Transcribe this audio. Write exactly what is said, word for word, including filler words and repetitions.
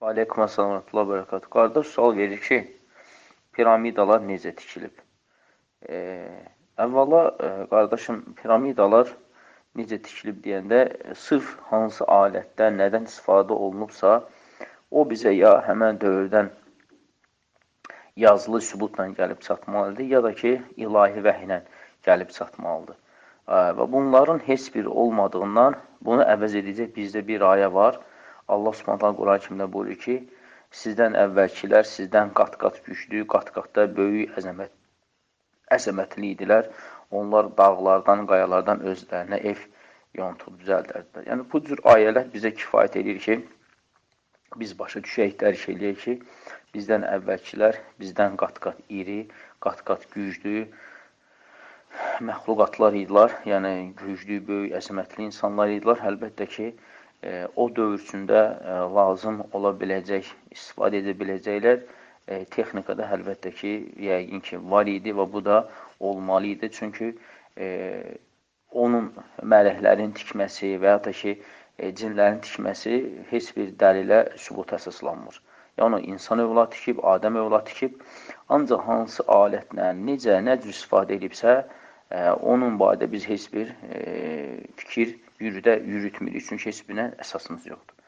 Aleykum əssalam və rəhmətullah və bərəkatuhu. Qardaş sual verir ki, piramidalar necə tikilib? E, əvvəla, e, qardaşım, piramidalar necə tikilib deyəndə, e, sırf hansı alətdən, nədən istifadə olunubsa, o bizə ya həmən dövrdən yazılı sübutla gəlib çatmalıdır, ya da ki, ilahi vəhiylə gəlib çatmalıdır. E, və bunların heç biri olmadığından bunu əvəz edəcək bizdə bir ayə var. Allah Subhanahu Quran-ı Kərimdə buyurur ki, sizdən əvvəlkilər sizdən qat-qat güclü, qat-qat da böyük əzəmət, əzəmətli idilər. Onlar dağlardan, qayalardan özlərinə ev yontub düzəldərdilər. Yəni, bu cür ayələr bizə kifayət edir ki, biz başa düşək, dərk eləyək ki, bizdən əvvəlkilər bizdən qat-qat iri, qat-qat güclü məxluqatlar idilər. Yəni, güclü, böyük, əzəmətli insanlar idilər. Əlbəttə ki, E, o dövr üçündə e, lazım ola biləcək, istifadə edə biləcəklər e, texnikada əlbəttə ki, yəqin ki, var idi və bu da olmalı idi. Çünki e, onun mələklərin tikməsi və ya da ki, e, cinlərin tikməsi heç bir dəlilə sübut əsaslanmır. Yəni, insan övlad tikib, Adəm övlad tikib, ancaq hansı alətlə, necə, nə cür istifadə edibsə, e, onun barədə biz heç bir e, fikir yürüdə yürütmürük, çünki heç birinə əsasımız yoxdur.